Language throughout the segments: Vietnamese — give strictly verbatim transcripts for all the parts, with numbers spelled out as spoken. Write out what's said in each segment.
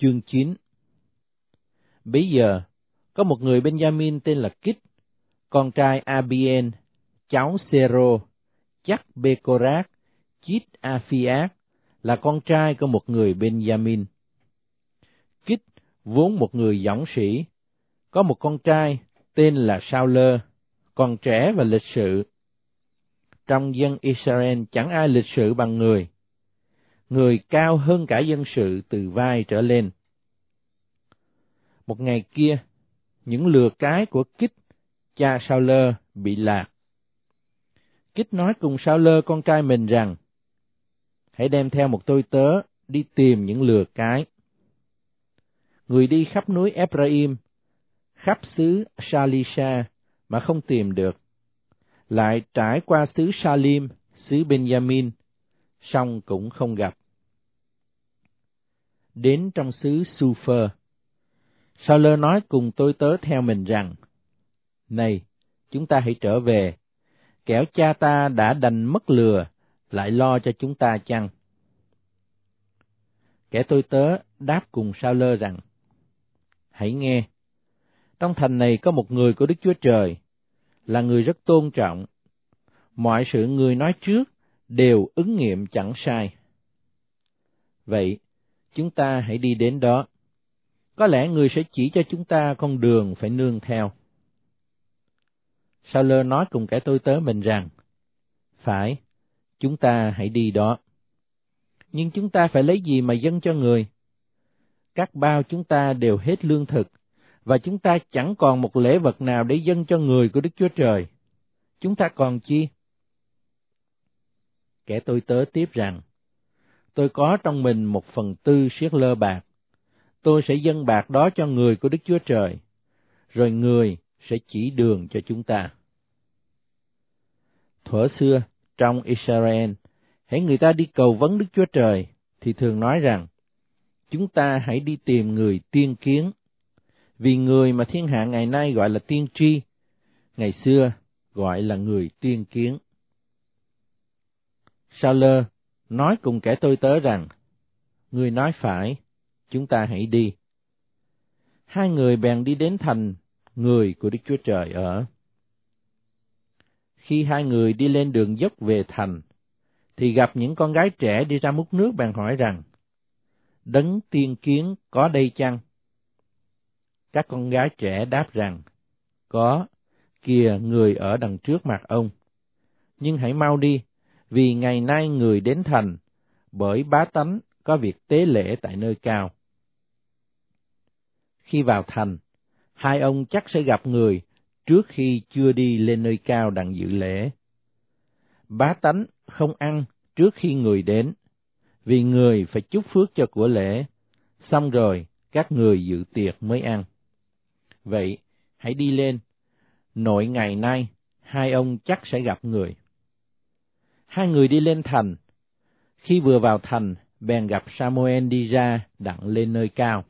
Chương chín. Bấy giờ, có một người Benjamin tên là Kích, con trai Abien, cháu Sero, chắc Becorat, Chít Aphiác, là con trai của một người Benjamin. Kích vốn một người dõng sĩ, có một con trai tên là Sao-lơ, còn trẻ và lịch sự. Trong dân Israel chẳng ai lịch sự bằng người. Người cao hơn cả dân sự từ vai trở lên. Một ngày kia, những lừa cái của Kích, cha Sao-lơ, bị lạc. Kích nói cùng Sao-lơ con trai mình rằng, hãy đem theo một tôi tớ đi tìm những lừa cái. Người đi khắp núi Ephraim, khắp xứ Salisha mà không tìm được, lại trải qua xứ Salim, xứ Benjamin, song cũng không gặp. Đến trong xứ Su-phơ, Sao-lơ nói cùng tôi tớ theo mình rằng, này, chúng ta hãy trở về, kẻo cha ta đã đành mất lừa, lại lo cho chúng ta chăng? Kẻ tôi tớ đáp cùng Sao-lơ rằng, hãy nghe, trong thành này có một người của Đức Chúa Trời, là người rất tôn trọng. Mọi sự người nói trước đều ứng nghiệm chẳng sai. Vậy, chúng ta hãy đi đến đó. Có lẽ người sẽ chỉ cho chúng ta con đường phải nương theo. Sao-lơ nói cùng kẻ tôi tớ mình rằng, phải, chúng ta hãy đi đó. Nhưng chúng ta phải lấy gì mà dâng cho người? Các bao chúng ta đều hết lương thực, và chúng ta chẳng còn một lễ vật nào để dâng cho người của Đức Chúa Trời. Chúng ta còn chi? Kẻ tôi tớ tiếp rằng, tôi có trong mình một phần tư siết lơ bạc. Tôi sẽ dâng bạc đó cho người của Đức Chúa Trời, rồi người sẽ chỉ đường cho chúng ta. Thuở xưa, trong Israel, hễ người ta đi cầu vấn Đức Chúa Trời, thì thường nói rằng, chúng ta hãy đi tìm người tiên kiến, vì người mà thiên hạ ngày nay gọi là tiên tri, ngày xưa gọi là người tiên kiến. Sao-lơ nói cùng kẻ tôi tớ rằng, người nói phải, chúng ta hãy đi. Hai người bèn đi đến thành người của Đức Chúa Trời ở. Khi hai người đi lên đường dốc về thành, thì gặp những con gái trẻ đi ra múc nước, bèn hỏi rằng, đấng tiên kiến có đây chăng? Các con gái trẻ đáp rằng, có, kìa người ở đằng trước mặt ông. Nhưng hãy mau đi, vì ngày nay người đến thành, bởi bá tánh có việc tế lễ tại nơi cao. Khi vào thành, hai ông chắc sẽ gặp người trước khi chưa đi lên nơi cao đặng dự lễ. Bá tánh không ăn trước khi người đến, vì người phải chúc phước cho của lễ, xong rồi các người dự tiệc mới ăn. Vậy, hãy đi lên, nội ngày nay, hai ông chắc sẽ gặp người. Hai người đi lên thành, khi vừa vào thành, bèn gặp Sa-mu-el đi ra đặng lên nơi cao.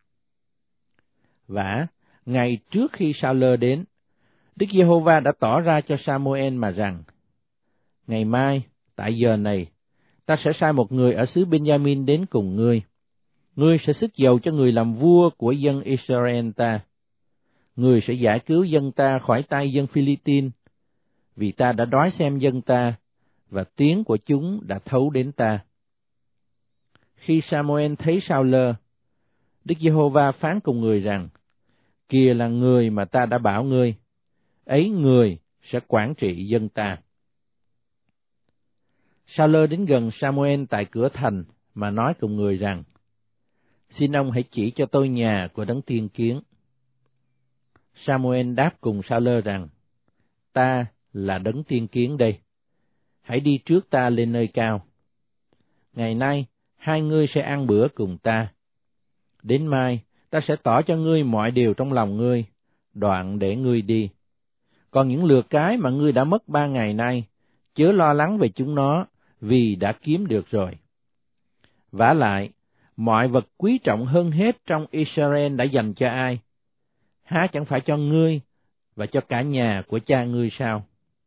Vả, ngày trước khi Sao-lơ đến, Đức Giê-hô-va đã tỏ ra cho Sa-mu-el mà rằng, ngày mai, tại giờ này, ta sẽ sai một người ở xứ Benjamin đến cùng ngươi. Ngươi sẽ xức dầu cho người làm vua của dân Israel ta. Ngươi sẽ giải cứu dân ta khỏi tay dân Phi-li-tin, vì ta đã đoán xem dân ta, và tiếng của chúng đã thấu đến ta. Khi Sa-mu-el thấy Sao-lơ, Đức Giê-hô-va phán cùng người rằng, kìa là người mà ta đã bảo ngươi, ấy người sẽ quản trị dân ta. Sao-lơ đến gần Sa-mu-el tại cửa thành, mà nói cùng người rằng, xin ông hãy chỉ cho tôi nhà của đấng tiên kiến. Sa-mu-el đáp cùng Sao-lơ rằng, ta là đấng tiên kiến đây, hãy đi trước ta lên nơi cao. Ngày nay, hai ngươi sẽ ăn bữa cùng ta. Đến mai, ta sẽ tỏ cho ngươi mọi điều trong lòng ngươi, đoạn để ngươi đi. Còn những lừa cái mà ngươi đã mất ba ngày nay, chớ lo lắng về chúng nó, vì đã kiếm được rồi. Vả lại, mọi vật quý trọng hơn hết trong Israel đã dành cho ai? Há chẳng phải cho ngươi và cho cả nhà của cha ngươi sao?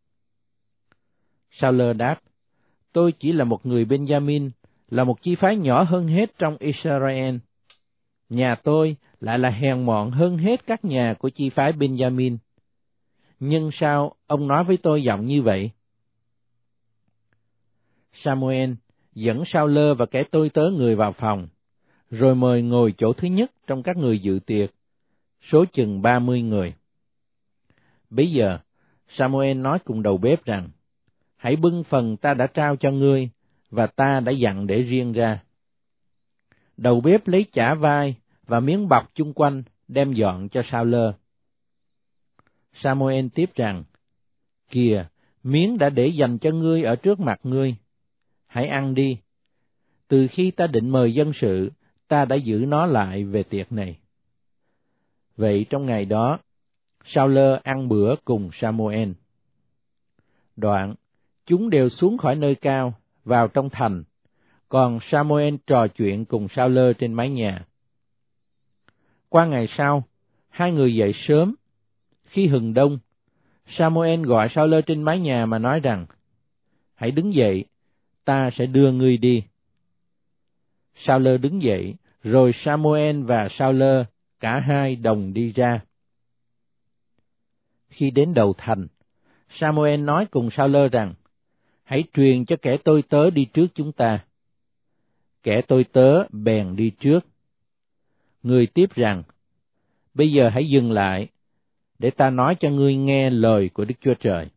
Sao-lơ đáp, tôi chỉ là một người Benjamin, là một chi phái nhỏ hơn hết trong Israel. nhà tôi lại là hèn mọn hơn hết các nhà của chi phái Benjamin. Nhưng sao ông nói với tôi giọng như vậy? Samuel dẫn Sao-lơ và kẻ tôi tớ người vào phòng, rồi mời ngồi chỗ thứ nhất trong các người dự tiệc, số chừng ba mươi người. Bấy giờ, Samuel nói cùng đầu bếp rằng, hãy bưng phần ta đã trao cho ngươi, và ta đã dặn để riêng ra. Đầu bếp lấy chả vai và miếng bọc chung quanh, đem dọn cho Sao-lơ. Samuel tiếp rằng, kìa, miếng đã để dành cho ngươi ở trước mặt ngươi. Hãy ăn đi. Từ khi ta định mời dân sự, ta đã giữ nó lại về tiệc này. Vậy trong ngày đó, Sao-lơ ăn bữa cùng Samuel. Đoạn, chúng đều xuống khỏi nơi cao, vào trong thành, còn Samuel trò chuyện cùng Sao-lơ trên mái nhà. Qua ngày sau, hai người dậy sớm. Khi hừng đông, Samuel gọi Sao-lơ trên mái nhà mà nói rằng, hãy đứng dậy, ta sẽ đưa ngươi đi. Sao-lơ đứng dậy, rồi Samuel và Sao-lơ cả hai đồng đi ra. Khi đến đầu thành, Samuel nói cùng Sao-lơ rằng, hãy truyền cho kẻ tôi tớ đi trước chúng ta. Kẻ tôi tớ bèn đi trước. Người tiếp rằng, bây giờ hãy dừng lại, để ta nói cho ngươi nghe lời của Đức Chúa Trời.